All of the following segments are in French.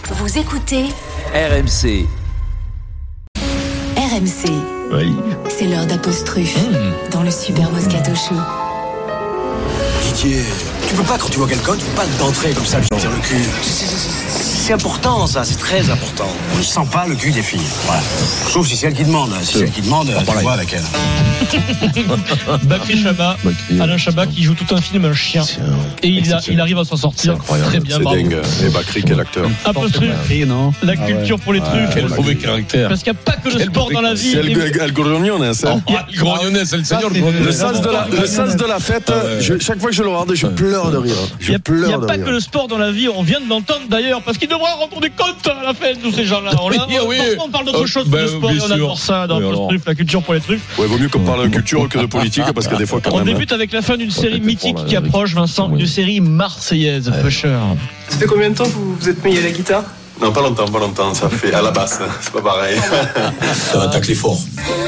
Vous écoutez RMC. RMC. Oui. C'est l'heure d'Apostrophe dans le Super Moscato Show. Didier, tu peux pas, quand tu vois quelqu'un, tu peux pas d'entrer comme ça, lui dire le cul. C'est important, ça, c'est très important. On ne sent pas le cul des filles. Voilà. Sauf si c'est elle qui demande. Si c'est elle qui demande, tu vois avec elle. Bakri Chabat, Alain Chabat qui joue tout un film, un chien. Et il arrive à s'en sortir très bien. C'est bravo. dingue. Et Bakri, quel acteur. Apostrophe, la culture pour les trucs. Quel mauvais caractère. Parce qu'il n'y a pas que le sport dans la vie. C'est El Grognone, ça. El Grognone, c'est le seigneur. Le sens de la fête, chaque fois que je le regarde, je pleure de rire. Il n'y a pas que le sport dans la vie, on vient de l'entendre d'ailleurs, parce qu'il devra rendre des comptes à la fin, tous ces gens-là. On parle d'autre chose que de sport et on adore ça dans Apostrophe, la culture pour les trucs. Ouais, vaut mieux qu'on parle de culture que de politique, parce que des fois, quand on même. débute avec la fin d'une série mythique qui approche, Vincent, une série marseillaise, Pusher. Ça fait combien de temps que vous êtes mis à la guitare ? Non, pas longtemps, ça fait à la basse, c'est pas pareil. Ça va tacler fort.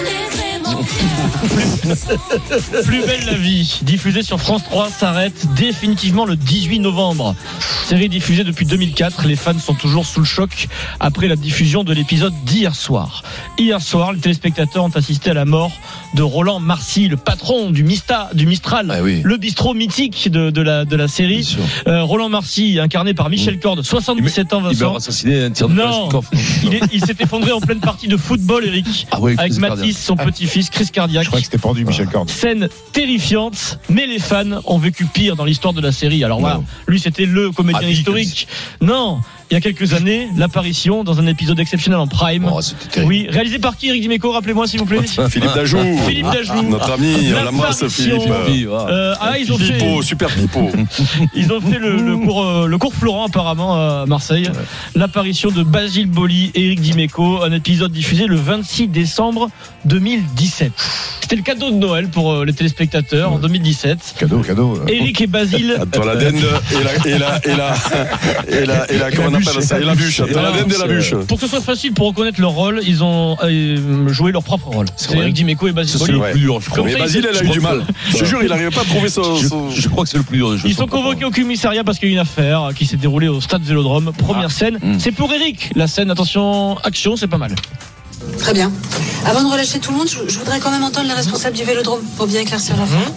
Plus belle la vie, diffusée sur France 3, s'arrête définitivement le 18 novembre. Série diffusée depuis 2004, les fans sont toujours sous le choc après la diffusion de l'épisode d'hier soir. Hier soir, les téléspectateurs ont assisté à la mort de Roland Marcy, le patron du Mistral, le bistrot mythique de la série. Roland Marcy, incarné par Michel Corde, 77 ans, Vincent. Il va assassiner un tir de Non, il s'est effondré en pleine partie de football, Eric, avec Mathis, son petit-fils, crise cardiaque. Je crois que c'était pendu, Michel Corde. Scène terrifiante, mais les fans ont vécu pire dans l'histoire de la série. Alors voilà, lui c'était le comédien historique. Non, il y a quelques années, l'apparition dans un épisode exceptionnel en prime. Oui, réalisé par qui, Eric Dimeco, rappelez-moi s'il vous plaît. Philippe Dajou. Notre ami, on l'embrasse, Philippe. Ils ont fait super Pipo. Ils ont fait le cours Florent apparemment à Marseille. L'apparition de Basile Boli et Eric Dimeco, un épisode diffusé le 26 décembre 2017. C'était le cadeau de Noël pour les téléspectateurs en 2017. Cadeau. Eric et Basile. Attends, la dinde et la comment on appelle ça, et la bûche. Attends, la dinde et la bûche. Pour que ce soit facile pour reconnaître leur rôle, ils ont joué leur propre rôle. C'est Eric Dimeco et Basile Boli. C'est le plus dur, je crois. Mais Basile, elle a eu du mal. Je te jure, il n'arrivait pas à trouver son. Je crois que c'est le plus dur. Ils sont convoqués au commissariat parce qu'il y a une affaire qui s'est déroulée au stade Vélodrome. Première scène, c'est pour Eric. La scène, attention, action, c'est pas mal. Très bien. Avant de relâcher tout le monde, je voudrais quand même entendre les responsables du Vélodrome pour bien éclaircir l'affaire.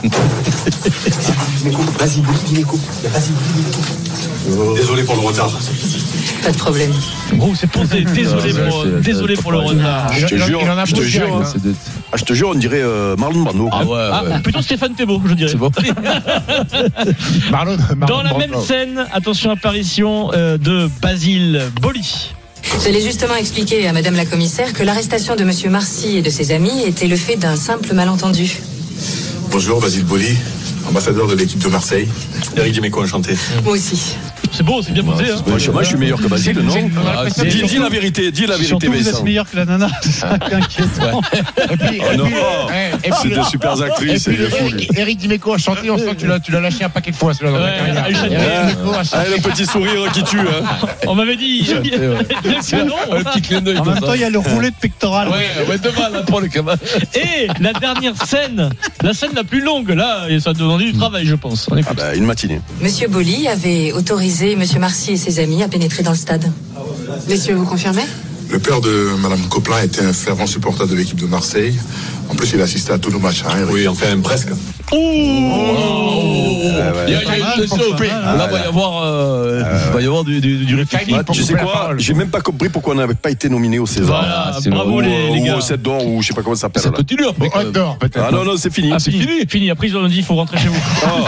Vas-y, Dimeco. Désolé pour le retard. Pas de problème. Gros, c'est posé. Désolé pour le retard. Je te jure, on dirait Marlon Brando. Plutôt Stéphane Thébault, je dirais. C'est bon. Dans la même scène, attention, apparition de Basile Boli. J'allais justement expliquer à madame la commissaire que l'arrestation de monsieur Marcy et de ses amis était le fait d'un simple malentendu. Bonjour, Basile Boli, ambassadeur de l'équipe de Marseille. Eric Dimeco, enchanté. Moi aussi. C'est beau, c'est bien posé. Moi, je suis meilleur que Basile, non? Dis la vérité, Surtout, vous êtes meilleur que la nana, c'est ça qui inquiète. C'est de super actrices. Eric Dimeco a chanté, on sent que tu l'as lâché un paquet de fois, celui-là, dans la carrière. Le petit sourire qui tue. On m'avait dit. Un petit clin d'œil. En même temps, il y a le roulet de pectoral. Ouais, devant, pour le cabas. Et la dernière scène, la scène la plus longue, là, ça a demandé du travail, je pense. Une matinée. Monsieur Boli avait autorisé monsieur Marcy et ses amis à pénétrer dans le stade. Messieurs, vous confirmez ? Le père de madame Coplin était un fervent supporter de l'équipe de Marseille. En plus, il assistait à tous nos matchs. Oui, enfin, presque. Il y a une question. Là, il va y avoir du réfléchi. Tu sais quoi ? J'ai même pas compris pourquoi on n'avait pas été nominé au César. Bravo les gars. Ou au 7 d'or, ou je sais pas comment ça s'appelle. Ça continue après. Ah non, c'est fini. C'est fini. Après, ils ont dit il faut rentrer chez vous.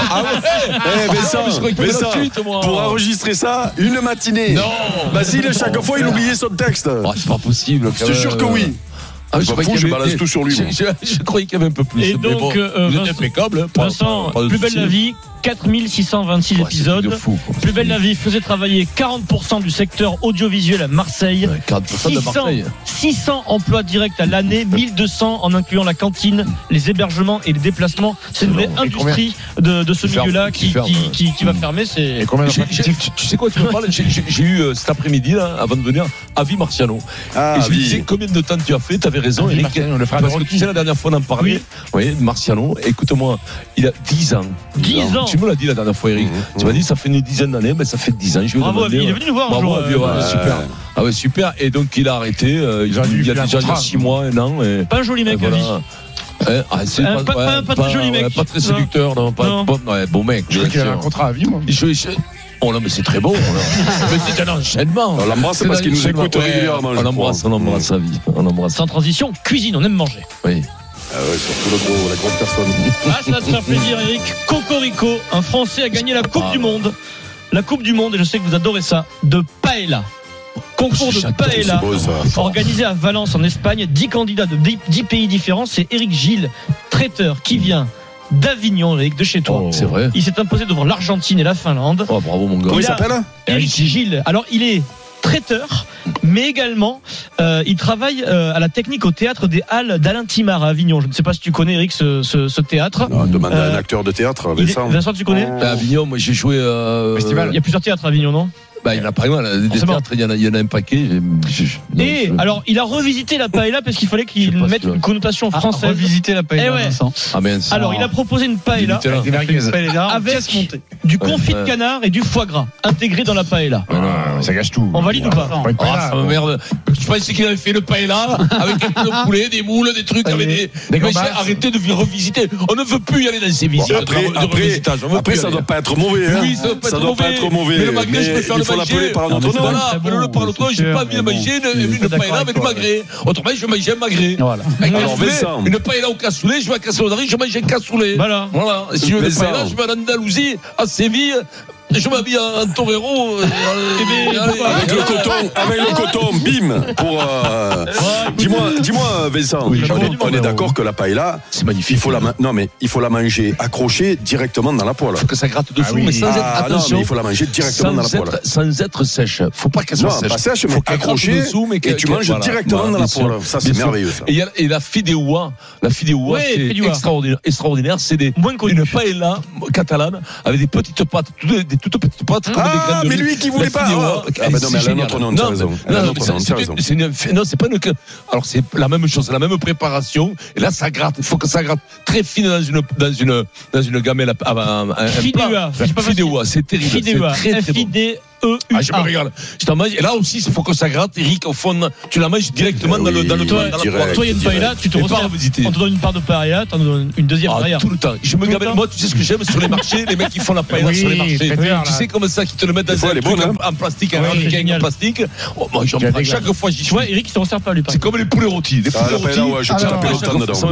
Vincent, pour enregistrer ça, une matinée. Non. Basile, chaque fois, il oubliait son texte. C'est pas possible. Je te jure que oui. Je balance tout sur lui. Je croyais qu'il y avait un peu plus. Et donc, Vincent, Plus belle la vie, 4626 épisodes. Plus belle la vie faisait travailler 40% du secteur audiovisuel à Marseille. 40% de Marseille. 600 emplois directs à l'année, 1200 en incluant la cantine, les hébergements et les déplacements. C'est une vraie industrie de ce milieu-là qui va fermer. Et combien tu sais quoi, tu me parles, j'ai eu cet après-midi, là, avant de venir, Avi Marciano. Ah, et je lui Avi. disais combien de temps tu as fait, tu avais raison, Avi Eric. Marciano, le frère de Parce que Rocky. tu sais, la dernière fois on en parlait. Oui, Marciano. Écoute-moi, il a 10 ans. 10 ans. Tu me l'as dit la dernière fois, Eric. Tu m'as dit ça fait une dizaine d'années, mais ça fait 10 ans. Je lui ai Bravo, demandé, Avi. Il est venu nous voir un bravo, jour. Avi, ouais, super. Ah ouais, super. Et donc il a arrêté. Il y a déjà 6 mois, 1 an. Et Pas un joli mec, voilà. Avi. C'est Pas très joli mec. Pas très séducteur, non. Ouais, bon mec. Je crois qu'il avait un contrat à vie, moi. Oh non, mais c'est très beau. Mais c'est un enchaînement. On l'embrasse parce qu'il nous écoute régulièrement. On l'embrasse sa vie. On l'embrasse. Sans transition, cuisine, on aime manger. Oui. Ah ouais, surtout la grosse personne. Ah, ça va te faire plaisir, Eric. Cocorico, un Français a gagné la Coupe du Monde. La Coupe du Monde, et je sais que vous adorez ça, de paella. Concours de paella C'est beau, ça. organisé à Valence en Espagne. 10 candidats de 10 pays différents. C'est Eric Gilles, traiteur, qui vient d'Avignon, Eric, de chez toi. Oh, c'est vrai. Il s'est imposé devant l'Argentine et la Finlande. Oh, bravo, mon gars. Comment il s'appelle? Eric Gilles. Alors, il est traiteur, mais également il travaille à la technique au théâtre des Halles d'Alain Timard à Avignon. Je ne sais pas si tu connais, Eric, ce théâtre. Non, demande à un acteur de théâtre, Vincent. Vincent, tu connais? À Avignon, moi j'ai joué. Festival. Il y a plusieurs théâtres à Avignon, non? Il y en a pas mal. Des Forcément. théâtres, il y en a un paquet. Alors, il a revisité la paella parce qu'il fallait qu'il Je sais pas mette si tu une connotation française. Revisiter la paella, Eh ouais. Vincent. Ah, mince. Alors, il a proposé une paella Avec des merguez. avec du confit de canard et du foie gras intégré dans la paella. Ça gâche tout. On valide ou pas? Ah, ça me merde. Je pensais qu'il avait fait le paella avec un peu de poulet, des moules, des trucs, avec des Des mais gambas. Arrêtez de revisiter. On ne veut plus y aller dans ces visites. Après, ça doit pas être mauvais. Hein. Oui, ça doit pas être mauvais. Mais le magret, je préfère il le faut manger. l'appeler par un autre nom. Voilà, c'est bon, appelez-le par l'autre nom. J'ai pas envie de manger une paella avec du magret. Autrement, je vais manger un magret. Voilà. Alors, Vincent. Une paella au cassoulet, je vais à Cassoulet, je mange un cassoulet. Voilà. Voilà. Et si je veux une Vincent. paella, je vais en Andalousie, à Séville. Je m'habille en torero. Avec le coton, bim. Pour. Dis-moi, Vincent. On est d'accord que la paella, C'est magnifique. il faut la manger accrochée directement dans la poêle. Faut que ça gratte dessous, mais sans être, Ah non, attention, mais il faut la manger directement dans la poêle. sans être sèche. Faut pas qu'elle soit Non, sèche. pas sèche, mais Faut qu'elle gratte accrochée. dessous, mais Et tu manges directement dans la poêle. Ça, c'est merveilleux, ça. Et la fideuà, Ouais, c'est fideuà. extraordinaire. C'est Moins connu. une paella catalane avec des petites pâtes, des toutes petites pâtes comme des graines de mais riz. lui qui voulait La pas. fideuà, Ah, bah non, mais elle a un génial. autre nom, tu as raison. Elle a un autre nom, tu as raison. Non, c'est pas une. Alors c'est la même chose, c'est la même préparation. Et là, ça gratte. Il faut que ça gratte très fine dans une gamelle. Fideuà. C'est pas facile. Fideuà, c'est terrible. Fideuà. C'est très, très bon. F-I-D-E-U-A. Ah, je me régale. Je t'en mange. Et là aussi, il faut que ça gratte. Eric, au fond, tu la manges directement dans le direct. poêle. Toi, il y a une paella, tu te Et pas resserres. revisiter. On te donne une part de paella, t'en donnes une deuxième paella. Tout le temps. Je me Tout le gavelle. temps. Moi, tu sais ce que j'aime sur les marchés, les mecs qui font la paella Oui, sur les marchés. traiteur, Tu là. sais comme ça, qui te le mettent dans Des fois, un elle est truc bonne, en plastique, un Ouais, ramequin génial. en plastique. Oh, moi, j'en Qui a prends des chaque glaces. fois j'y Tu vois, Eric, il se resserre pas, lui, par C'est comme les poulets rôtis. Les Ah, poulets la paella, rôtis. ouais, je peux taper longtemps dedans.